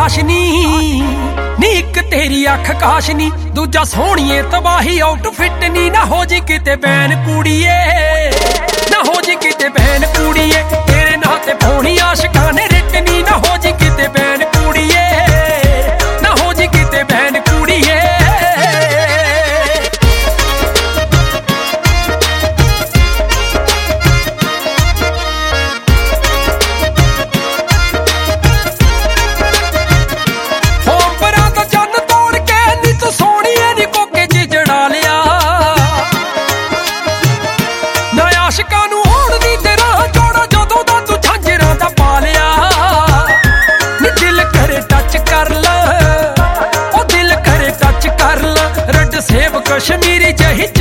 ਖਾਸ ਨੀ ਇੱਕ ਤੇਰੀ ਅੱਖ ਕਾਸ਼ ਨੀ ਦੂਜਾ ਸੋਹਣੀਏ ਤਬਾਹੀ ਆਊਟਫਿੱਟ ਨੀ ਨਾ ਹੋ ਜੀ ਕਿਤੇ ਬੈਨ ਕੁੜੀਏ ਨਾ ਹੋ ਜੀ ਕਿਤੇ ਬੈਨ ਕੁੜੀਏ ਤੇਰੇ ਨਾਂ ਤੇ ਪਾਉਣੀ ਆਸ਼ਕਾਂ ਨੇ ਰਿੱਟ ਨੀ ਨਾ ਹੋ ਜੀ ਕਿਤੇ ਬੈਨ ਕੁੜੀਏ ਨਾ ਹੋ ਜੀ ਕਿਤੇ ਬੈਨ ਕੁੜੀਏ कश्मीरी जही